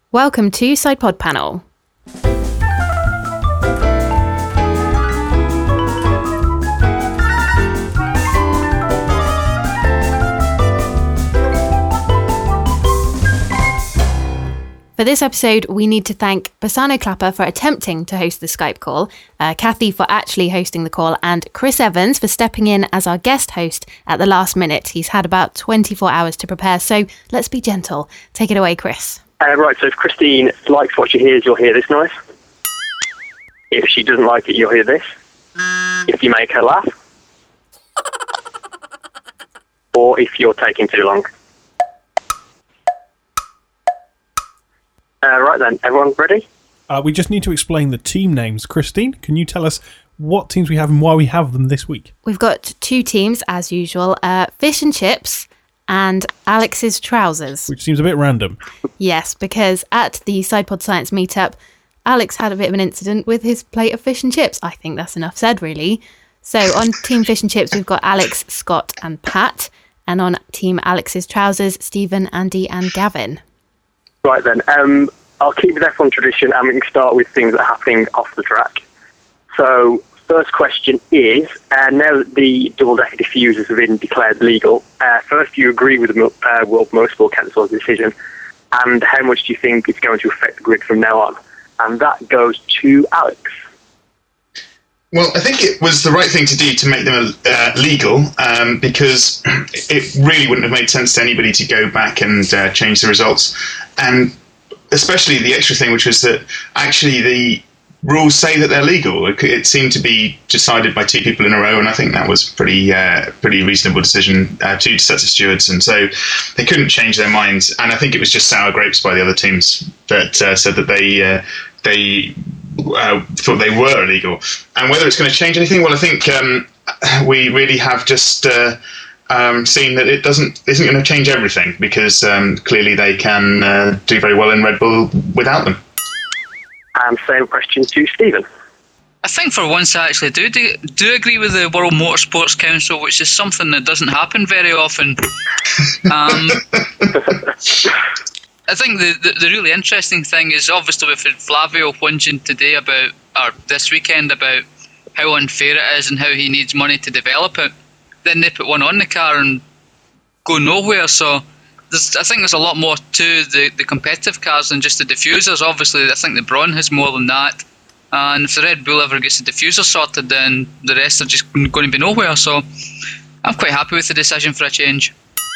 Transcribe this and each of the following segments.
Welcome to SidePod Panel. For this episode, we need to thank Bassano Clapper for attempting to host the Skype call, Kathy for actually hosting the call, and Chris Evans for stepping in as our guest host at the last minute. He's had about 24 hours to prepare, so let's be gentle. Take it away, Chris. Right, so if Christine likes what she hears, you'll hear this noise. If she doesn't like it, you'll hear this. If you make her laugh. Or if you're taking too long. Right then, everyone ready? We just need to explain the team names. Christine, can you tell us what teams we have and why we have them this week? We've got two teams, as usual, Fish and Chips and Alex's Trousers. Which seems a bit random. Yes, because at the SidePod Science meetup, Alex had a bit of an incident with his plate of fish and chips. I think that's enough said, really. So on Team Fish and Chips, we've got Alex, Scott and Pat. And on Team Alex's Trousers, Stephen, Andy and Gavin. Right then, I'll keep with F1 tradition and we can start with things that are happening off the track. So, first question is, now that the double-decker diffusers have been declared legal, first, do you agree with the World Motorsport Council's decision, and how much do you think it's going to affect the grid from now on? And that goes to Alex. Well, I think it was the right thing to do to make them legal, because it really wouldn't have made sense to anybody to go back and change the results. And especially the extra thing, which was that actually the rules say that they're legal. It seemed to be decided by two people in a row, and I think that was pretty reasonable decision, two sets of stewards, and so they couldn't change their minds. And I think it was just sour grapes by the other teams that said that they thought they were illegal. And whether it's going to change anything, well, I think we really have just seen that it isn't going to change everything, because clearly they can do very well in Red Bull without them. And same question to Stephen. I think for once I actually do agree with the World Motorsports Council, which is something that doesn't happen very often. I think the really interesting thing is, obviously we've had Flavio whinging today this weekend about how unfair it is and how he needs money to develop it. Then they put one on the car and go nowhere. So I think there's a lot more to the competitive cars than just the diffusers. Obviously, I think the Brawn has more than that. And if the Red Bull ever gets the diffuser sorted, then the rest are just going to be nowhere. So I'm quite happy with the decision for a change.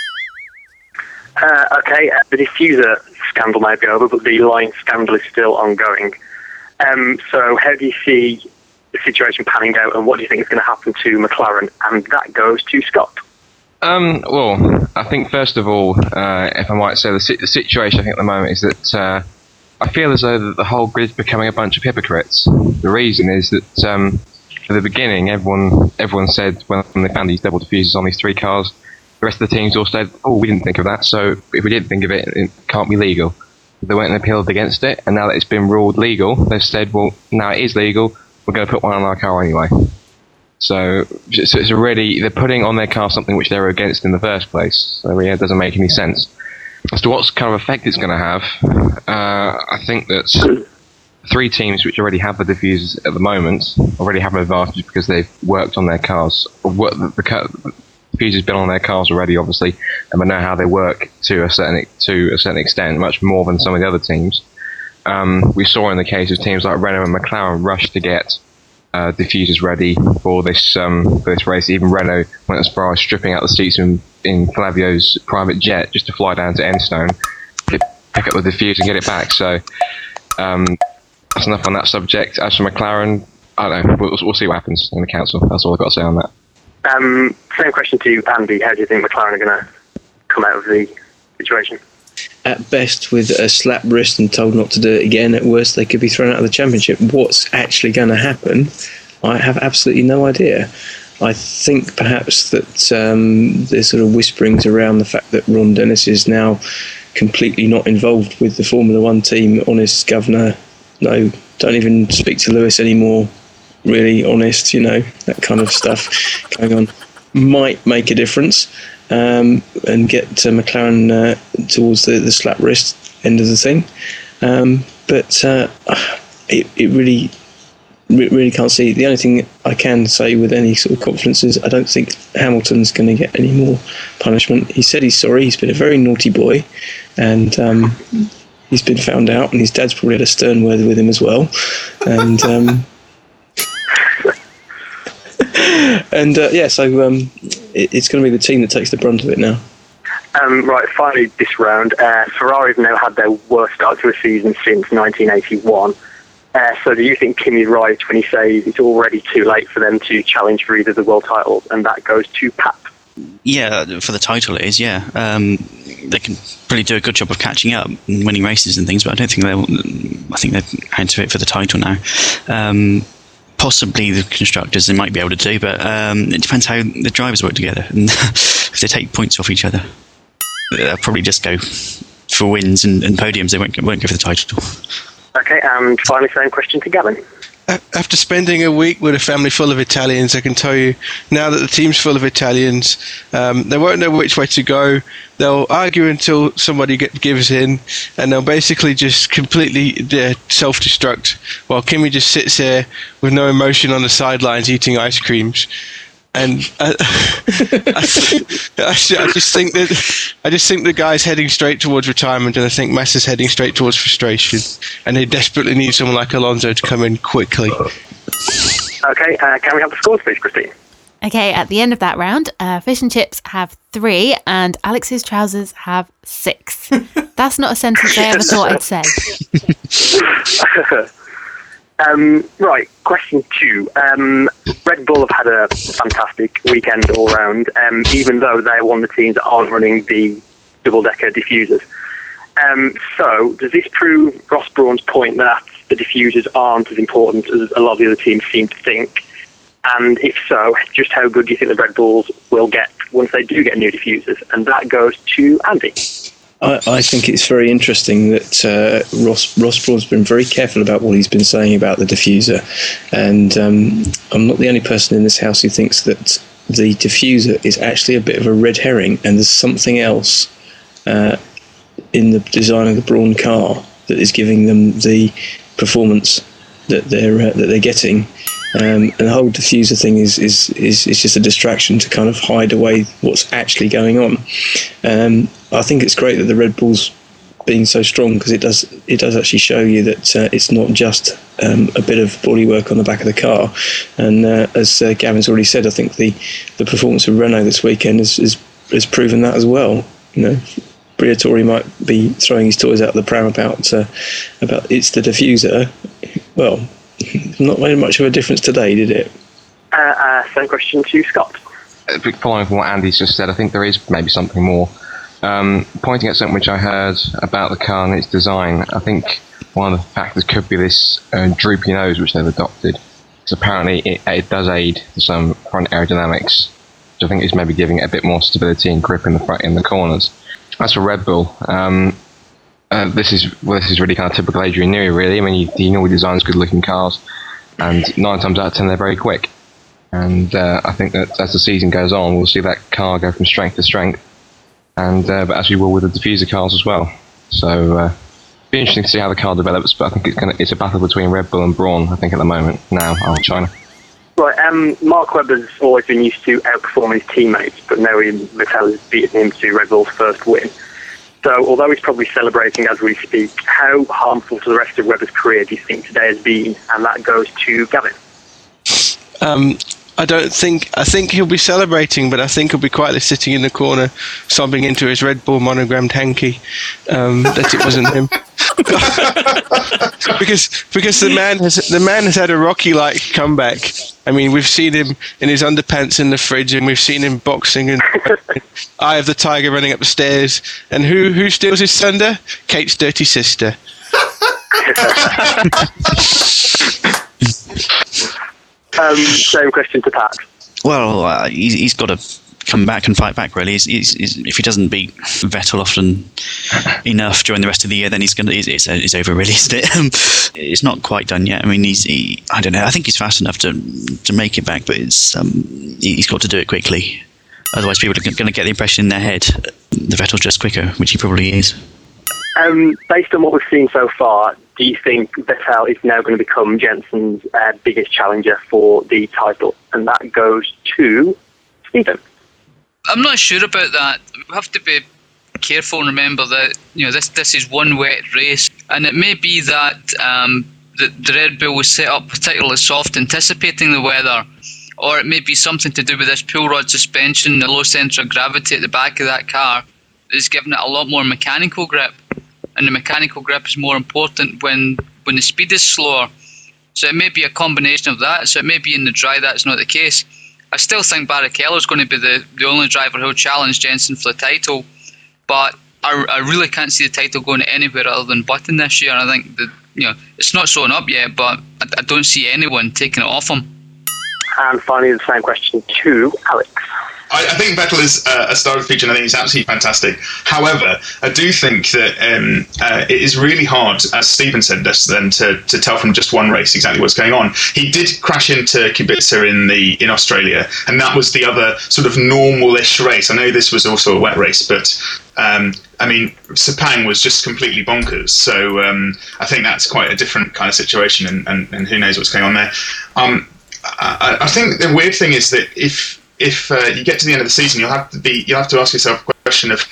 Okay, the diffuser scandal may be over, but the line scandal is still ongoing. So how do you see the situation panning out, and what do you think is going to happen to McLaren? And that goes to Scott. Well, I think first of all, if I might say, the situation I think at the moment is that I feel as though that the whole grid's becoming a bunch of hypocrites. The reason is that at the beginning, everyone said when they found these double diffusers on these three cars, the rest of the teams all said, "Oh, we didn't think of that, so if we didn't think of it, it can't be legal." They went and appealed against it, and now that it's been ruled legal, they've said, "Well, now it is legal. We're going to put one on our car anyway." So it's really, they're putting on their car something which they were against in the first place. So yeah, it doesn't make any sense. As to what kind of effect it's going to have, I think that three teams which already have the diffusers at the moment already have an advantage because they've worked on their cars. The diffusers been on their cars already, obviously, and they know how they work to a certain extent, much more than some of the other teams. We saw in the case of teams like Renault and McLaren rush to get diffusers ready for this race. Even Renault went as far as stripping out the seats in Flavio's private jet just to fly down to Enstone, pick up the diffuser and get it back. So that's enough on that subject. As for McLaren, I don't know. We'll see what happens in the council. That's all I've got to say on that. Same question to you, Andy. How do you think McLaren are going to come out of the situation? At best, with a slap wrist and told not to do it again. At worst, they could be thrown out of the championship. What's actually going to happen, I have absolutely no idea. I think perhaps that there's sort of whisperings around the fact that Ron Dennis is now completely not involved with the Formula One team. Honest governor, no, don't even speak to Lewis anymore. Really honest, that kind of stuff going on might make a difference. And get McLaren towards the slap wrist end of the thing. But it really can't see. The only thing I can say with any sort of confidence is I don't think Hamilton's going to get any more punishment. He said he's sorry. He's been a very naughty boy, and he's been found out, and his dad's probably had a stern word with him as well. And so it's going to be the team that takes the brunt of it now. Right, finally this round, Ferrari have now had their worst start to a season since 1981. So do you think Kimi's right when he says it's already too late for them to challenge for either of the world titles? And that goes to Pat. Yeah, for the title it is, yeah. They can probably do a good job of catching up and winning races and things, but I don't think I think they're out to it for the title now. Possibly the constructors they might be able to do, but it depends how the drivers work together. And if they take points off each other, they'll probably just go for wins and podiums. They won't go for the title. Okay, and finally, same question to Gavin. After spending a week with a family full of Italians, I can tell you now that the team's full of Italians, they won't know which way to go. They'll argue until somebody gives in, and they'll basically just completely self-destruct while Kimi just sits there with no emotion on the sidelines eating ice creams. And I just think the guy's heading straight towards retirement, and I think Massa's heading straight towards frustration, and they desperately need someone like Alonso to come in quickly. Okay, can we have the scores, please, Christine? Okay, at the end of that round, Fish and Chips have 3 and Alex's trousers have 6. That's not a sentence I ever thought I'd say. Right, question 2. Red Bull have had a fantastic weekend all round, even though they're one of the teams that aren't running the double-decker diffusers. So, does this prove Ross Brawn's point that the diffusers aren't as important as a lot of the other teams seem to think? And if so, just how good do you think the Red Bulls will get once they do get new diffusers? And that goes to Andy. I think it's very interesting that Ross Brawn's been very careful about what he's been saying about the diffuser, and I'm not the only person in this house who thinks that the diffuser is actually a bit of a red herring, and there's something else in the design of the Brawn car that is giving them the performance that they're getting. And the whole diffuser thing is just a distraction to kind of hide away what's actually going on. I think it's great that the Red Bull's being so strong, because it does actually show you that it's not just a bit of bodywork on the back of the car. And as Gavin's already said, I think the performance of Renault this weekend has proven that as well. You know, Briatore might be throwing his toys out of the pram about it's the diffuser. Well, not made much of a difference today, did it? Same question to Scott. Following from what Andy's just said, I think there is maybe something more. Pointing at something which I heard about the car and its design, I think one of the factors could be this droopy nose which they've adopted. So apparently it does aid some front aerodynamics, which I think is maybe giving it a bit more stability and grip in the front in the corners. As for Red Bull, this is really kind of typical Adrian Newey, really. I mean, he normally designs good-looking cars, and 9 times out of 10 they're very quick. And I think that as the season goes on, we'll see that car go from strength to strength, and but as we will with the diffuser cars as well. So be interesting to see how the car develops. But I think it's a battle between Red Bull and Brawn, I think, at the moment. Now, China. Right, Mark Webber's always been used to outperforming his teammates, but now Vettel has beaten him to Red Bull's first win. So, although he's probably celebrating as we speak, how harmful to the rest of Webber's career do you think today has been? And that goes to Gavin. I think he'll be celebrating, but I think he'll be quietly sitting in the corner, sobbing into his Red Bull monogrammed hanky that it wasn't him. because the man has had a Rocky-like comeback. I mean, we've seen him in his underpants in the fridge, and we've seen him boxing and Eye of the Tiger running up the stairs. And who steals his thunder? Kate's dirty sister. Same question to Pat. Well, he's got to come back and fight back, really. If he doesn't beat Vettel often enough during the rest of the year, then it's over, really, isn't it? It's not quite done yet. I mean, I don't know. I think he's fast enough to make it back, but he's got to do it quickly. Otherwise, people are going to get the impression in their head that Vettel's just quicker, which he probably is. Based on what we've seen so far, do you think Vettel is now going to become Jensen's biggest challenger for the title? And that goes to Stephen. I'm not sure about that. We have to be careful and remember that this is one wet race, and it may be that the Red Bull was set up particularly soft, anticipating the weather, or it may be something to do with this pull rod suspension, the low centre of gravity at the back of that car is giving it a lot more mechanical grip, and the mechanical grip is more important when the speed is slower. So it may be a combination of that. So it may be in the dry that's not the case. I still think Barrichello is going to be the only driver who'll challenge Jensen for the title, but I really can't see the title going anywhere other than Button this year. I think that it's not sewn up yet, but I don't see anyone taking it off him. And finally, the same question to Alex. I think Vettel is a star of the future, and I think he's absolutely fantastic. However, I do think that it is really hard, as Stephen said just then, to tell from just one race exactly what's going on. He did crash into Kubica in Australia, and that was the other sort of normal-ish race. I know this was also a wet race, but Sepang was just completely bonkers. So I think that's quite a different kind of situation, and who knows what's going on there. I think the weird thing is that if you get to the end of the season, you'll have to ask yourself a question of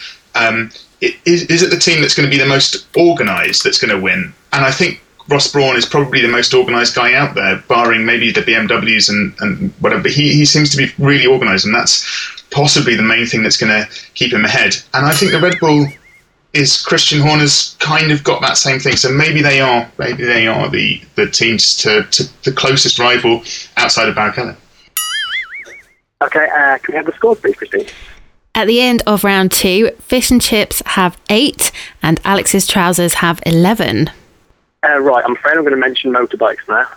is it the team that's going to be the most organised that's going to win? And I think Ross Brawn is probably the most organised guy out there, barring maybe the BMWs and whatever. But he seems to be really organised, and that's possibly the main thing that's going to keep him ahead. And I think the Red Bull is Christian Horner's kind of got that same thing. So maybe they are the teams to the closest rival outside of Barrichello. Okay, can we have the scores, please, Christine? At the end of round 2, Fish and Chips have 8 and Alex's Trousers have 11. Right, I'm afraid I'm going to mention motorbikes now.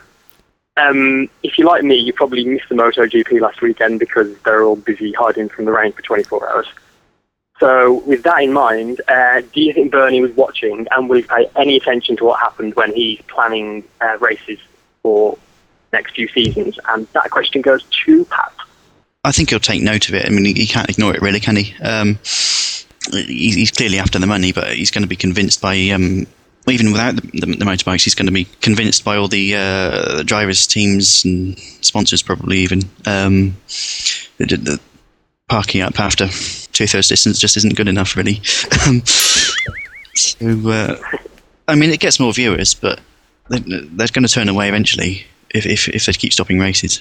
If you're like me, you probably missed the MotoGP last weekend because they're all busy hiding from the rain for 24 hours. So with that in mind, do you think Bernie was watching and will he pay any attention to what happened when he's planning races for next few seasons? And that question goes to Pat. I think he'll take note of it. I mean, he can't ignore it, really, can he? He's clearly after the money, but he's going to be convinced by, even without the motorbikes, he's going to be convinced by all the drivers, teams, and sponsors, probably even. The parking up after 2/3 distance just isn't good enough, really. It gets more viewers, but they're going to turn away eventually if they keep stopping races.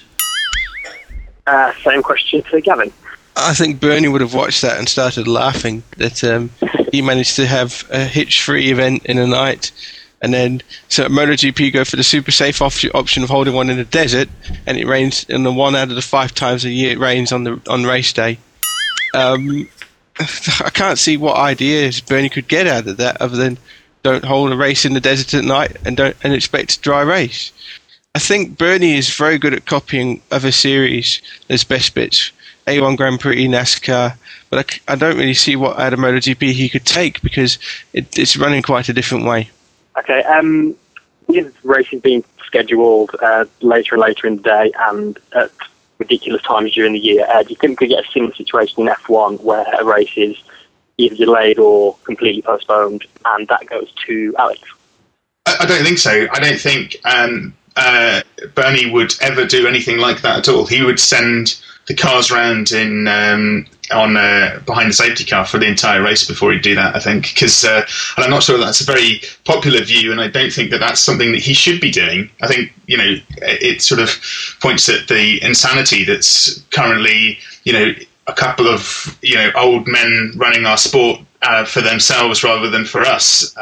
Same question to Gavin. I think Bernie would have watched that and started laughing that he managed to have a hitch-free event in a night, and then so MotoGP go for the super safe option of holding one in the desert, and it rains, and the 1 out of the 5 times a year it rains on race day. I can't see what ideas Bernie could get out of that other than don't hold a race in the desert at night and expect a dry race. I think Bernie is very good at copying other series as best bits, A1 Grand Prix, NASCAR, but I don't really see what out of MotoGP he could take because it's running quite a different way. Okay, with races being scheduled later and later in the day and at ridiculous times during the year, do you think we get a similar situation in F1 where a race is either delayed or completely postponed? And that goes to Alex. I don't think so. I don't think Bernie would ever do anything like that at all. He would send the cars round in behind the safety car for the entire race before he'd do that, I think, because and I'm not sure that's a very popular view, and I don't think that that's something that he should be doing. I think it sort of points at the insanity that's currently a couple of old men running our sport for themselves rather than for us.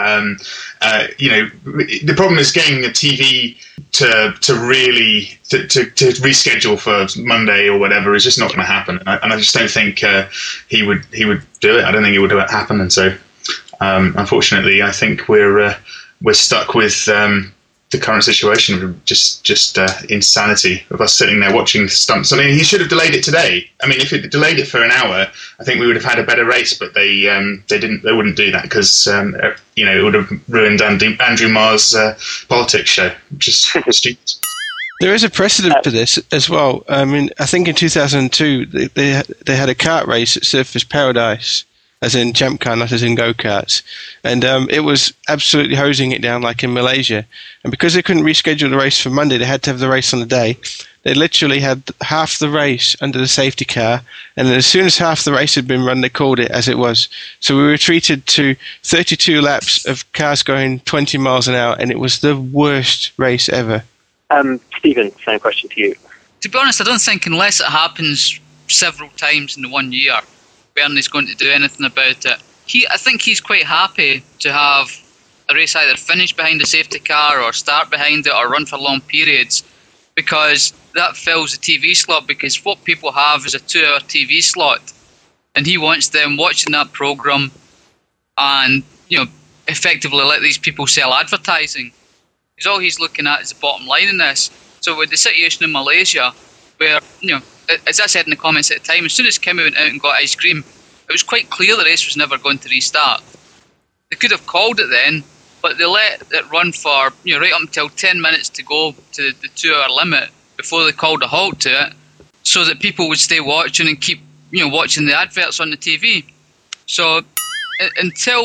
The problem is getting the TV to reschedule for Monday or whatever is just not going to happen, and I just don't think he would do it. I don't think it would happen, and so unfortunately, I think we're stuck with the current situation of just insanity of us sitting there watching stunts. I mean, he should have delayed it today. I mean, if it delayed it for an hour, I think we would have had a better race. But they didn't. They wouldn't do that because it would have ruined Andrew Marr's politics show, which is stupid. There is a precedent for this as well. I mean, I think in 2002 they had a kart race at Surfers Paradise, as in Champ Car, not as in go-karts. And it was absolutely hosing it down like in Malaysia. And because they couldn't reschedule the race for Monday, they had to have the race on the day. They literally had half the race under the safety car, and then as soon as half the race had been run, they called it as it was. So we were treated to 32 laps of cars going 20 miles an hour, and it was the worst race ever. Stephen, same question to you. To be honest, I don't think unless it happens several times in the 1 year, Bernie's going to do anything about it. I think he's quite happy to have a race either finish behind the safety car or start behind it or run for long periods, because that fills the TV slot, because what people have is a 2-hour TV slot, and he wants them watching that programme and, effectively let these people sell advertising. Because all he's looking at is the bottom line in this. So with the situation in Malaysia, where, as I said in the comments at the time, as soon as Kimi went out and got ice cream, it was quite clear the race was never going to restart. They could have called it then, but they let it run for right up until 10 minutes to go to the 2-hour limit before they called a halt to it, so that people would stay watching and keep watching the adverts on the TV. So until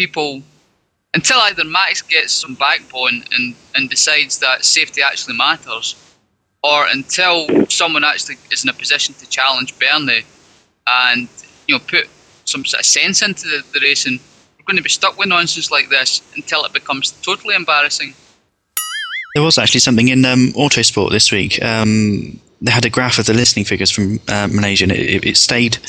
either Max gets some backbone and decides that safety actually matters, or until someone actually is in a position to challenge Bernie and put some sort of sense into the racing, going to be stuck with nonsense like this until it becomes totally embarrassing. There was actually something in Autosport this week. They had a graph of the listening figures from Malaysia, and it stayed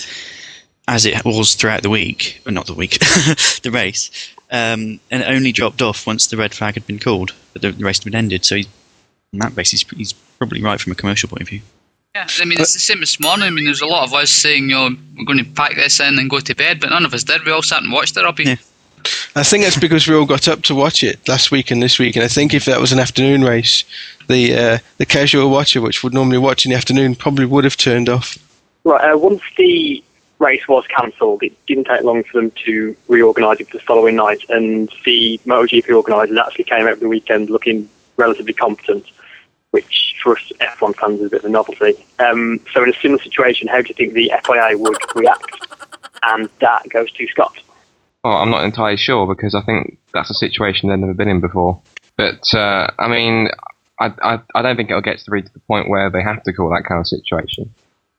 as it was throughout the week, or not the week, the race, and it only dropped off once the red flag had been called, but the race had been ended. So on that basis, he's probably right from a commercial point of view. Yeah, I mean, it's the same this morning. I mean, there's a lot of us saying, we're going to pack this in and go to bed, but none of us did. We all sat and watched it, Robbie. Yeah. I think that's because we all got up to watch it last week and this week, and I think if that was an afternoon race, the casual watcher, which would normally watch in the afternoon, probably would have turned off. Right, once the race was cancelled, it didn't take long for them to reorganise it for the following night, and the MotoGP organisers actually came out over the weekend looking relatively competent, which for us F1 fans is a bit of a novelty. So in a similar situation, how do you think the FIA would react? And that goes to Scott. Well, I'm not entirely sure, because I think that's a situation they've never been in before. But, I mean, I don't think it'll get to the point where they have to call that kind of situation.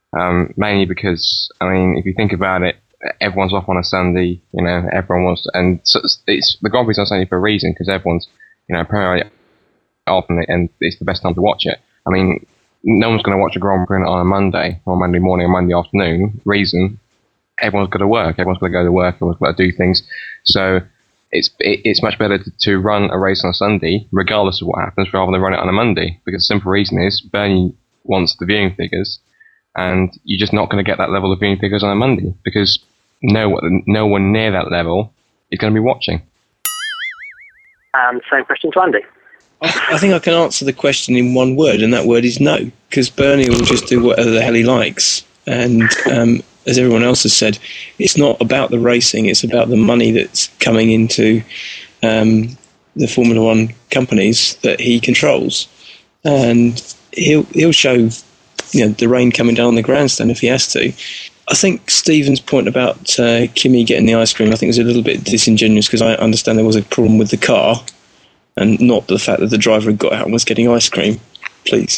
Mainly because, I mean, if you think about it, everyone's off on a Sunday, everyone wants to, and so it's the Grand Prix on Sunday for a reason, because everyone's, primarily off, and it's the best time to watch it. I mean, no one's going to watch a Grand Prix on a Monday, or Monday morning, or Monday afternoon. Reason, everyone's got to work, everyone's got to go to work, everyone's got to do things. So it's much better to run a race on a Sunday, regardless of what happens, rather than run it on a Monday. Because the simple reason is Bernie wants the viewing figures, and you're just not going to get that level of viewing figures on a Monday, because no one near that level is going to be watching. And same question to Andy. I think I can answer the question in one word, and that word is no, because Bernie will just do whatever the hell he likes. And as everyone else has said, it's not about the racing, it's about the money that's coming into the Formula One companies that he controls. And he'll show the rain coming down on the grandstand if he has to. I think Stephen's point about Kimi getting the ice cream, I think is a little bit disingenuous, because I understand there was a problem with the car, and not the fact that the driver had got out and was getting ice cream, please.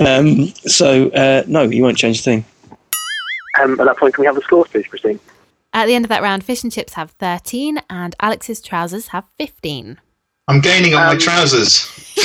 No, he won't change a thing. At that point, can we have the scores, please, Christine? At the end of that round, Fish and Chips have 13 and Alex's trousers have 15. I'm gaining on my trousers.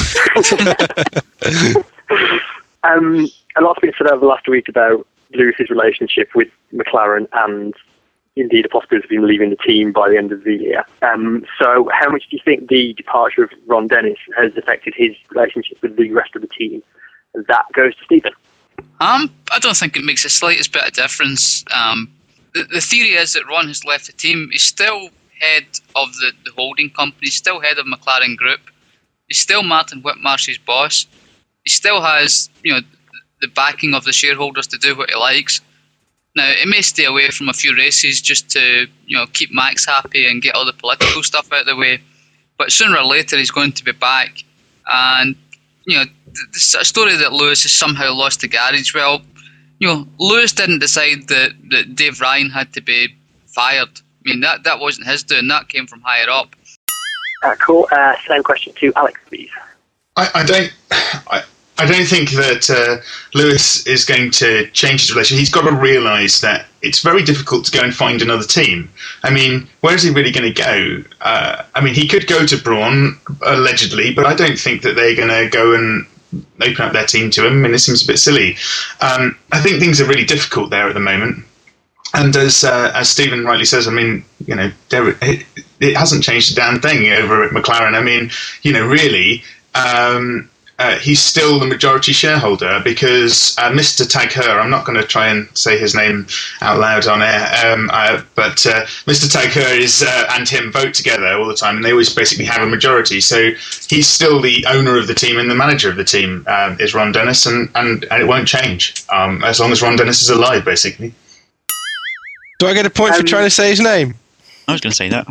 A lot's been said over the last week about Lewis's relationship with McLaren and indeed a possibility of him leaving the team by the end of the year. So how much do you think the departure of Ron Dennis has affected his relationship with the rest of the team? And that goes to Stephen. I don't think it makes the slightest bit of difference. The theory is that Ron has left the team. He's still head of the holding company, he's still head of McLaren Group. He's still Martin Whitmarsh's boss. He still has, the backing of the shareholders to do what he likes. Now, he may stay away from a few races just to, keep Max happy and get all the political stuff out of the way. But sooner or later, he's going to be back. And, the story that Lewis has somehow lost the garage, well, Lewis didn't decide that Dave Ryan had to be fired. I mean, that wasn't his doing. That came from higher up. Cool. Same question to Alex, please. I don't think that Lewis is going to change his relationship. He's got to realise that it's very difficult to go and find another team. I mean, where's he really going to go? I mean, he could go to Braun, allegedly, but I don't think that they're going to go and open up their team to him. I mean, it seems a bit silly. I think things are really difficult there at the moment. And as Stephen rightly says, I mean, you know, it hasn't changed a damn thing over at McLaren. I mean, you know, really, he's still the majority shareholder because Mr. Tag Heuer, I'm not going to try and say his name out loud on air, but Mr. Tag Heuer and him vote together all the time, and they always basically have a majority. So he's still the owner of the team, and the manager of the team is Ron Dennis, and it won't change as long as Ron Dennis is alive, basically. Do I get a point for trying to say his name? I was going to say that.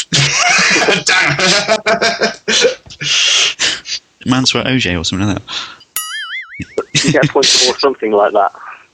Mansour OJ or something like that. You get a point for something like that.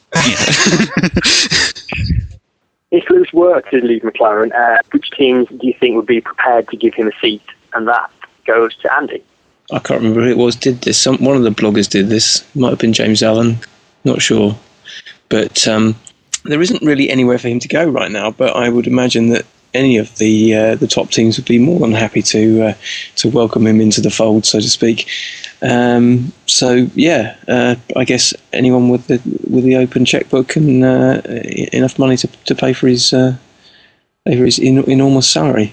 If Lewis were to leave McLaren, which teams do you think would be prepared to give him a seat? And that goes to Andy. I can't remember who it was did this. One of the bloggers did this. Might have been James Allen. Not sure. But there isn't really anywhere for him to go right now, but I would imagine that any of the top teams would be more than happy to welcome him into the fold, so to speak. So yeah, I guess anyone with the open checkbook and enough money to pay for his enormous salary.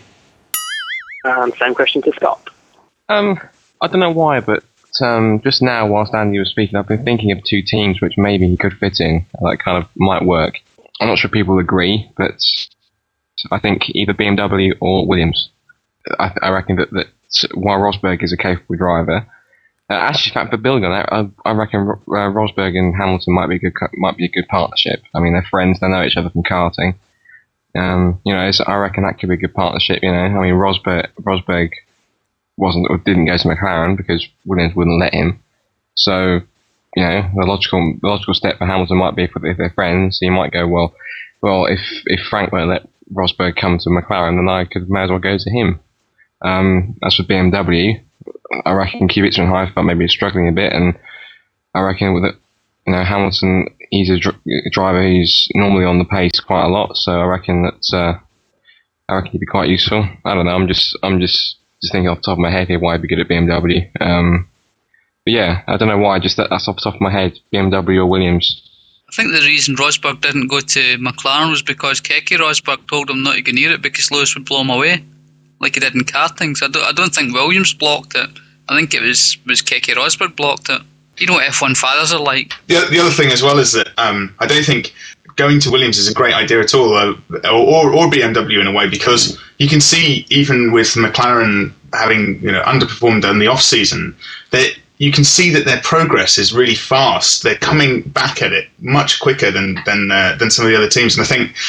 Same question to Scott. I don't know why, but just now, whilst Andy was speaking, I've been thinking of two teams which maybe he could fit in, that kind of might work. I'm not sure people agree, but I think either BMW or Williams. I reckon that while Rosberg is a capable driver, actually, in fact, for building on that, I reckon Rosberg and Hamilton might be a good partnership. I mean, they're friends; they know each other from karting. You know, I reckon that could be a good partnership. You know, I mean, Rosberg didn't go to McLaren because Williams wouldn't let him. So, you know, the logical step for Hamilton might be if they're friends. He might go, well, if Frank won't let Rosberg come to McLaren, then I may as well go to him. As for BMW, I reckon Kubica and Heidfeld maybe is struggling a bit, and I reckon with it, you know, Hamilton, he's a driver who's normally on the pace quite a lot, so I reckon he'd be quite useful. I don't know. I'm just thinking off the top of my head here why he'd be good at BMW. But yeah, I don't know why. Just that's off the top of my head, BMW or Williams. I think the reason Rosberg didn't go to McLaren was because Keke Rosberg told him not to go near it because Lewis would blow him away, like he did in karting. So I don't think Williams blocked it. I think it was Keke Rosberg blocked it. You know what F1 fathers are like. The other thing as well is that I don't think going to Williams is a great idea at all, or BMW in a way, because you can see even with McLaren having underperformed in the off season that you can see that their progress is really fast. They're coming back at it much quicker than some of the other teams. And I think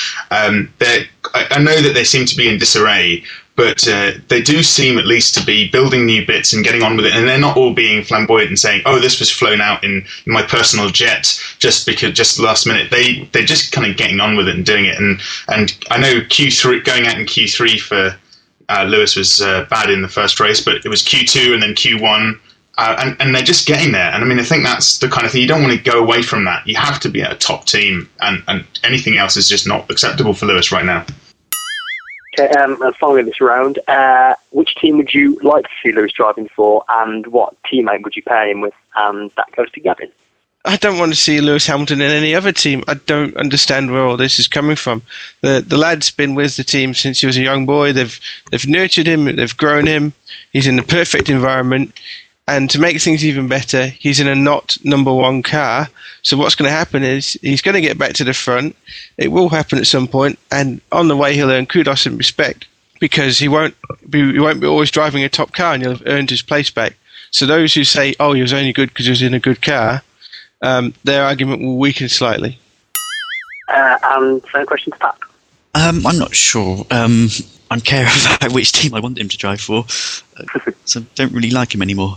I know that they seem to be in disarray, but they do seem at least to be building new bits and getting on with it. And they're not all being flamboyant and saying, "Oh, this was flown out in my personal jet just last minute." They're just kind of getting on with it and doing it. And I know Q3 going out in Q3 for Lewis was bad in the first race, but it was Q2 and then Q1. And they're just getting there. And I mean, I think that's the kind of thing, you don't want to go away from that. You have to be at a top team, and anything else is just not acceptable for Lewis right now. Okay, and finally this round, which team would you like to see Lewis driving for, and what teammate would you pair him with? And that goes to Gavin. I don't want to see Lewis Hamilton in any other team. I don't understand where all this is coming from. The lad's been with the team since he was a young boy. They've nurtured him, they've grown him. He's in the perfect environment. And to make things even better, he's in a not number one car. So what's going to happen is he's going to get back to the front. It will happen at some point, and on the way he'll earn kudos and respect because he won't be always driving a top car, and he'll have earned his place back. So those who say, "Oh, he was only good because he was in a good car," their argument will weaken slightly. And same question to Pat. I'm not sure. I care about which team I want him to drive for, so I don't really like him anymore.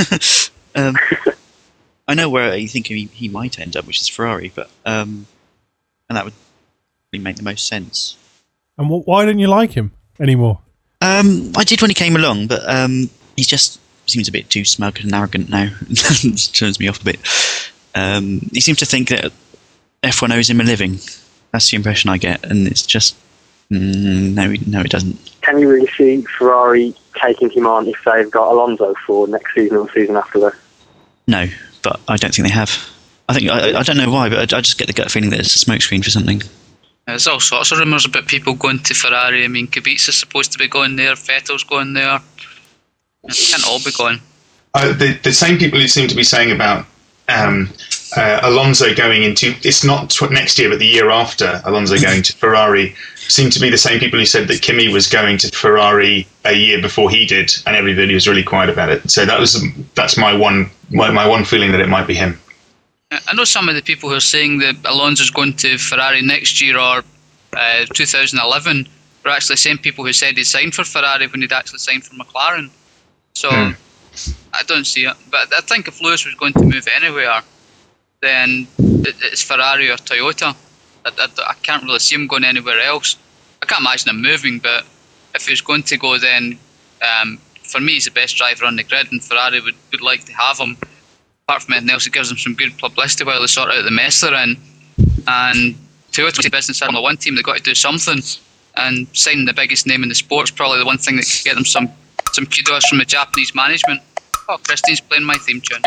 I know where I think he might end up, which is Ferrari, but and that would really make the most sense. And why don't you like him anymore? I did when he came along, but he just seems a bit too smug and arrogant now. It turns me off a bit. He seems to think that F1 owes him a living. That's the impression I get, and it's just no, it doesn't. Can you really see Ferrari taking him on if they've got Alonso for next season or the season after that? No, but I don't think they have. I don't know why, but I just get the gut feeling that it's a smokescreen for something. There's all sorts of rumours about people going to Ferrari. I mean, Kubica's supposed to be going there, Vettel's going there. It can't all be going. The same people who seem to be saying about Alonso going into, it's not next year but the year after, Alonso going to Ferrari, seem to be the same people who said that Kimi was going to Ferrari a year before he did, and everybody was really quiet about it. So that's my one feeling that it might be him. I know some of the people who are saying that Alonso's going to Ferrari next year or 2011 were actually the same people who said he'd signed for Ferrari when he'd actually signed for McLaren. So I don't see it. But I think if Lewis was going to move anywhere, then it's Ferrari or Toyota. I can't really see him going anywhere else. I can't imagine him moving, but if he was going to go, then for me he's the best driver on the grid, and Ferrari would like to have him. Apart from anything else, it gives them some good publicity while they sort out the mess they're in. And Toyota's a business Formula 1 team, they've got to do something. And signing the biggest name in the sport's probably the one thing that could get them some kudos from the Japanese management. Oh, Christine's playing my theme tune.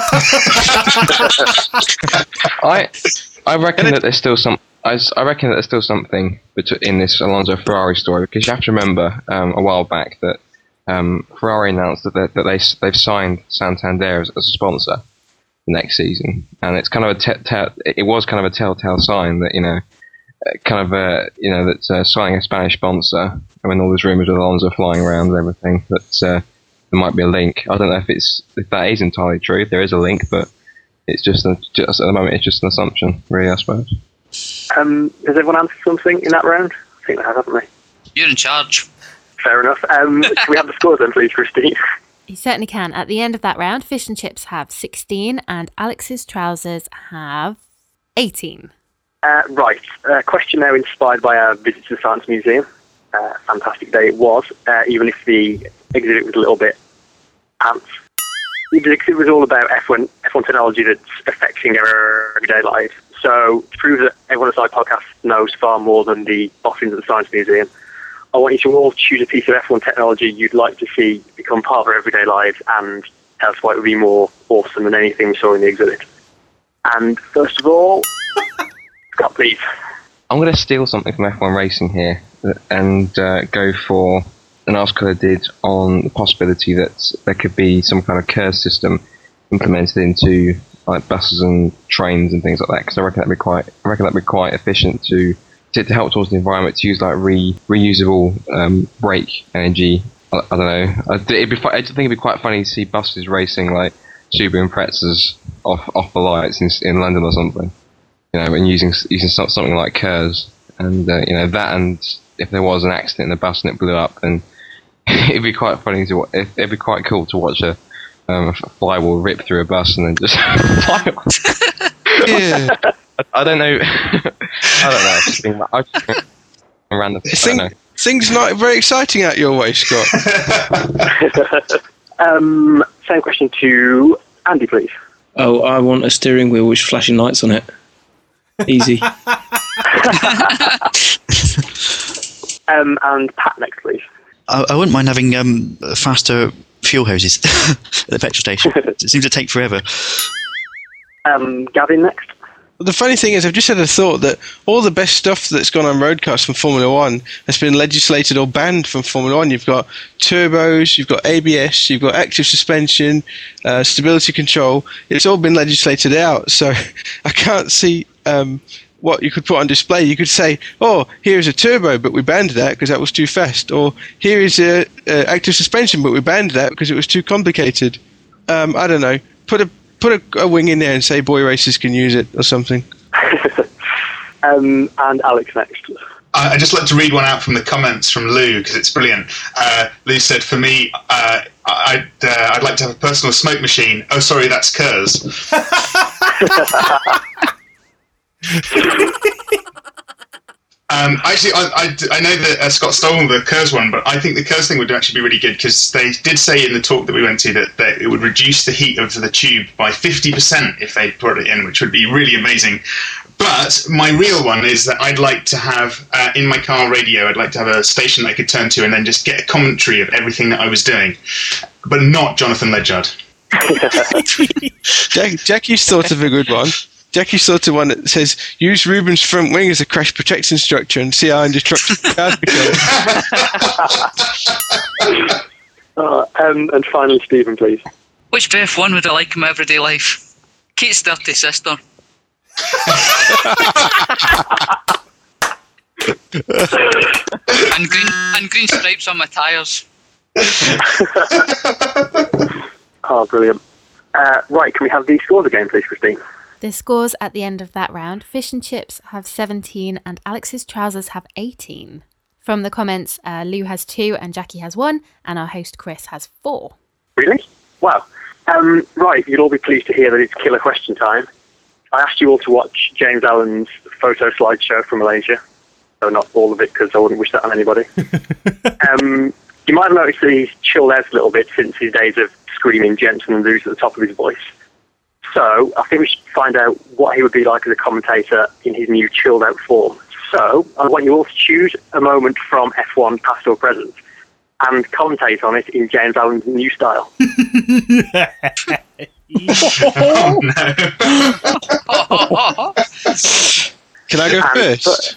I reckon that there's still some. I reckon that there's still something in this Alonso Ferrari story, because you have to remember a while back that Ferrari announced that they've signed Santander as a sponsor for next season, and it's kind of it was kind of a telltale sign that that signing a Spanish sponsor, and when all those rumours of Alonso flying around and everything, that there might be a link. I don't know if that is entirely true. If there is a link, but it's just at the moment it's just an assumption, really, I suppose. Has everyone answered something in that round? I think they have, haven't they? You're in charge. Fair enough. Can we have the scores then, please, Christine? You certainly can. At the end of that round, Fish and Chips have 16 and Alex's trousers have 18. Right. Question now inspired by our visit to the Science Museum. Fantastic day it was, even if the exhibit was a little bit pants. The exhibit was all about F1 technology that's affecting our everyday lives. So to prove that Everyone Aside podcast knows far more than the boffins at the Science Museum, I want you to all choose a piece of F1 technology you'd like to see become part of our everyday lives and tell us why it would be more awesome than anything we saw in the exhibit. And first of all, Scott, please. I'm going to steal something from F1 Racing here and go for an article I did on the possibility that there could be some kind of curse system implemented into like buses and trains and things like that, because I reckon that'd be quite efficient to help towards the environment, to use like reusable brake energy. I don't know. I think it'd be quite funny to see buses racing like Subaru Imprezas off the lights in London or something. And using something like KERS, and that, and if there was an accident in the bus and it blew up, then it'd be quite funny it'd be quite cool to watch a flywheel rip through a bus and then just fly off. Yeah. I don't know. I just think random. Things not very exciting out your way, Scott. Same question to Andy, please. Oh, I want a steering wheel with flashing lights on it. Easy. And Pat next, please. I wouldn't mind having faster fuel hoses at the petrol station. It seems to take forever. Gavin next. The funny thing is, I've just had a thought that all the best stuff that's gone on roadcasts from Formula 1 has been legislated or banned from Formula 1. You've got turbos, you've got ABS, you've got active suspension, stability control. It's all been legislated out, so I can't see what you could put on display. You could say, oh, here's a turbo, but we banned that because that was too fast. Or here is a active suspension, but we banned that because it was too complicated. I don't know. Put a wing in there and say boy racers can use it or something. And Alex next. I'd just like to read one out from the comments from Lou, because it's brilliant. Lou said, for me, I'd like to have a personal smoke machine. Oh, sorry, that's KERS. Actually, I know that Scott stole the Kurz one, but I think the Kurz thing would actually be really good because they did say in the talk that we went to that it would reduce the heat of the tube by 50% if they put it in, which would be really amazing. But my real one is that I'd like to have, in my car radio, I'd like to have a station that I could turn to and then just get a commentary of everything that I was doing, but not Jonathan Ledyard. Jackie's thought of a good one. Jackie's thought of one that says, use Ruben's front wing as a crash protection structure and see how indestructible cars become. And finally, Stephen, please. Which F1 would I like in my everyday life? Kate's dirty sister. and green stripes on my tyres. Oh, brilliant. Right, can we have the scores again, please, Christine? The scores at the end of that round: Fish and Chips have 17 and Alex's Trousers have 18. From the comments, Lou has 2 and Jackie has 1, and our host Chris has 4. Really? Wow. Right, you'll all be pleased to hear that it's killer question time. I asked you all to watch James Allen's photo slideshow from Malaysia. So not all of it, because I wouldn't wish that on anybody. You might have noticed that he's chilled out a little bit since his days of screaming Jensen and Lose at the top of his voice. So I think we should find out what he would be like as a commentator in his new chilled out form. So I want you all to choose a moment from F1, past or present, and commentate on it in James Allen's new style. Oh, no. Can I go first?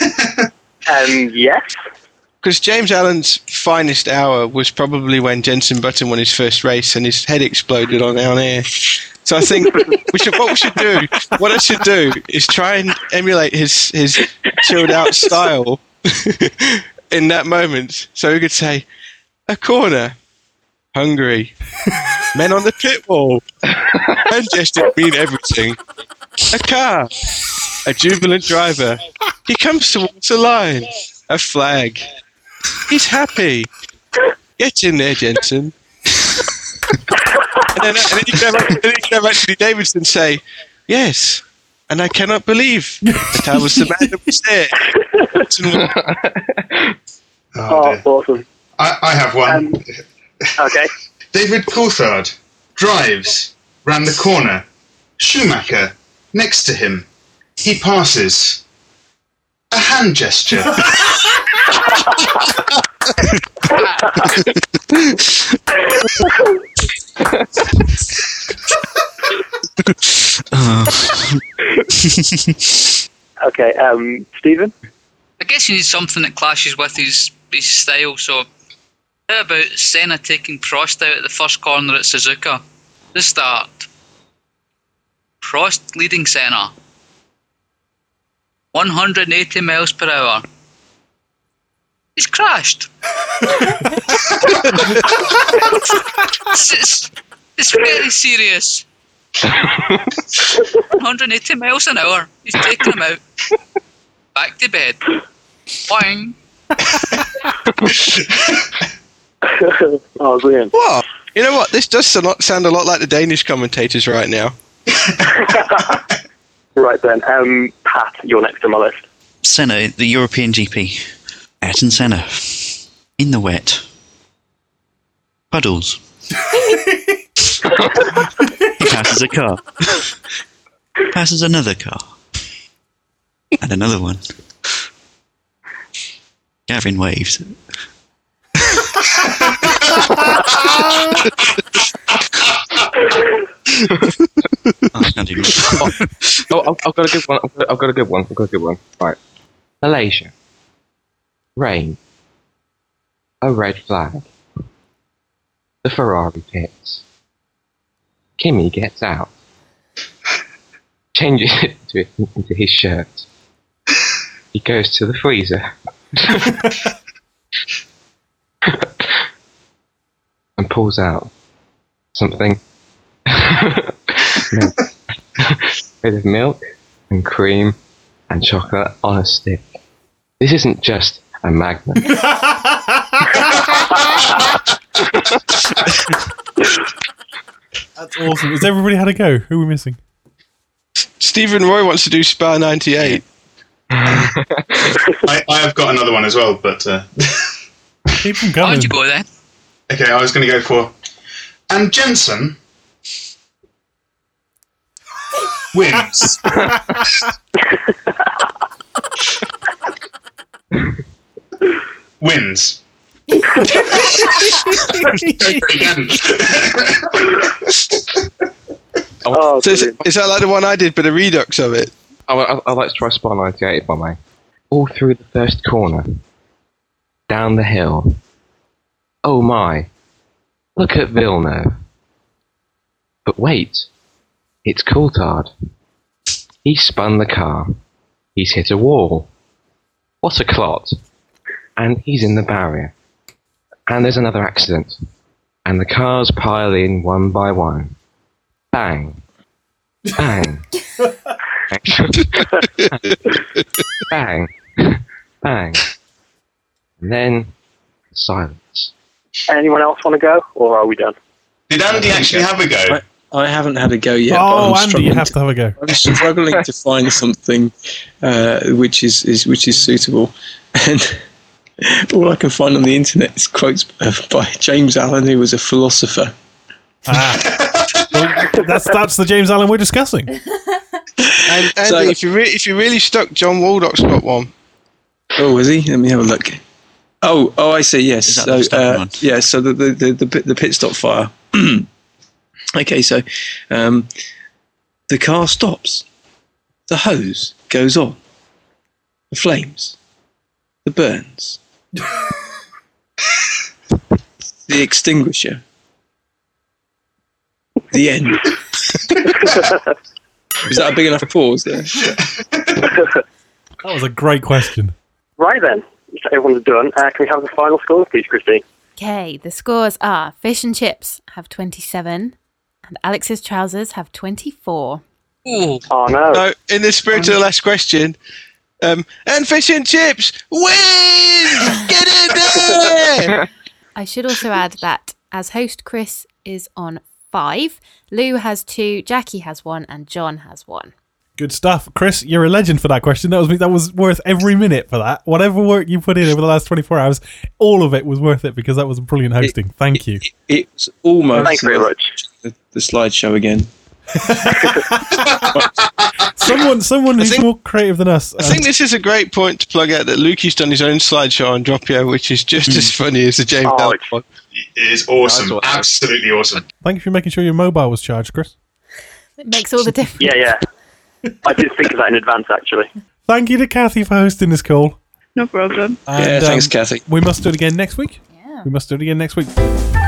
Yes. Because James Allen's finest hour was probably when Jenson Button won his first race and his head exploded on air. So I think what I should do is try and emulate his chilled out style in that moment. So we could say, a corner, Hungary, men on the pit wall, congested mean everything, a car, a jubilant driver, he comes towards the line, a flag, he's happy, get in there, Jensen. And then you can have Anthony Davidson say, yes, and I cannot believe that I was the man that was there. Oh, awesome. I have one. Okay. David Coulthard drives round the corner. Schumacher next to him. He passes. A hand gesture. Okay, Stephen? I guess you need something that clashes with his style, so how about Senna taking Prost out at the first corner at Suzuka? The start. Prost leading Senna. 180 miles per hour. He's crashed. It's very serious. 180 miles an hour. He's taking him out. Back to bed. Boing. Oh, brilliant. What? You know what? This does sound a lot like the Danish commentators right now. Right then, Pat, you're next on my list. Senna, the European GP. Ayrton Senna. In the wet. Puddles. He passes a car. Passes another car. And another one. Gavin waves. I can't do that. I've got a good one. Right. Malaysia. Rain. A red flag. The Ferrari pits. Kimi gets out. Changes it into his shirt. He goes to the freezer. And pulls out something made of milk and cream and chocolate on a stick. This isn't just a Magnum. That's awesome. Has everybody had a go? Who are we missing? Stephen Roy wants to do Spa 98. I have got another one as well, but Keep them Why going. don't you go then? okay, I was going to go for. And Jensen wins. Wins. Oh, So is brilliant. that like the one I did, but a redux of it? I'd like to try Spot 98 if I may. All through the first corner. Down the hill. Oh my. Look at Villeneuve. But wait. It's Coulthard. He's spun the car. He's hit a wall. What a clot. And he's in the barrier. And there's another accident. And the cars pile in one by one. Bang. Bang. Bang. Bang. And then silence. Anyone else want to go, or are we done? Did Andy actually have a go? I haven't had a go yet. but Oh, I'm Andy, you struggling have to have a go. I'm struggling to find something which is suitable, and all I can find on the internet is quotes by James Allen, who was a philosopher. Well, that's the James Allen we're discussing. And Andy, So- if you're really stuck, John Waldock's got one. Oh, is he? Let me have a look. Oh, I see. Yes. Is that the stop one? Yeah. So the pit stop fire. Okay, so the car stops. The hose goes on. The flames. The burns. The extinguisher. The end. Is that a big enough pause there? That was a great question. Right then, if everyone's done, can we have the final score, please, Christine? Okay, the scores are Fish and Chips have 27 and Alex's Trousers have 24. Oh, Oh no. So, in the spirit of the last question, and Fish and Chips win! Get in there! I should also add that as host, Chris is on 5, Lou has 2, Jackie has 1, and John has 1. Good stuff. Chris, you're a legend for that question. That was worth every minute for that. Whatever work you put in over the last 24 hours, all of it was worth it because that was brilliant hosting. Thank you. It's almost Thanks very much. the slideshow again. Someone who's think- more creative than us. I think this is a great point to plug out that Lukey's done his own slideshow on Dropio, which is just as funny as the James Oh, Allen it's- one. It is awesome. That's awesome. Absolutely awesome. Thank you for making sure your mobile was charged, Chris. It makes all the difference. Yeah. I did think of that in advance, actually. Thank you to Kathy for hosting this call. No problem. And, Yeah, thanks, Kathy. We must do it again next week. Yeah. We must do it again next week.